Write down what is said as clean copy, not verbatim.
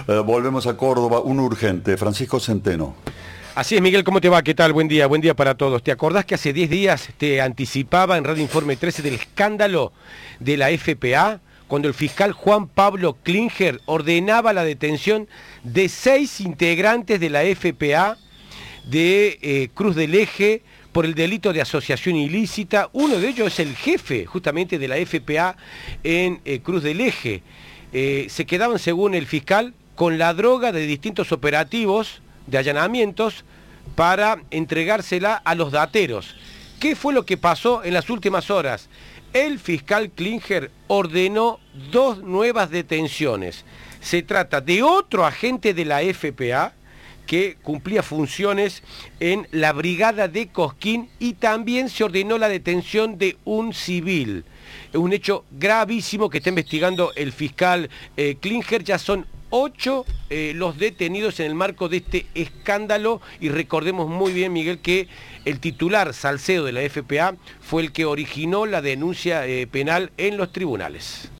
Volvemos a Córdoba, un urgente, Francisco Centeno. Así es, Miguel, ¿cómo te va? ¿Qué tal? Buen día para todos. ¿Te acordás que hace 10 días te anticipaba en Radio Informe 13 del escándalo de la FPA? Cuando el fiscal Juan Pablo Klinger ordenaba la detención de 6 integrantes de la FPA de Cruz del Eje por el delito de asociación ilícita. Uno de ellos es el jefe justamente de la FPA en Cruz del Eje. Se quedaban, según el fiscal, con la droga de distintos operativos de allanamientos para entregársela a los dateros. ¿Qué fue lo que pasó en las últimas horas? El fiscal Klinger ordenó 2 nuevas detenciones. Se trata de otro agente de la FPA que cumplía funciones en la brigada de Cosquín, y también se ordenó la detención de un civil. Es un hecho gravísimo que está investigando el fiscal Klinger. Ya son 8 los detenidos en el marco de este escándalo, y recordemos muy bien, Miguel, que el titular Salcedo de la FPA fue el que originó la denuncia penal en los tribunales.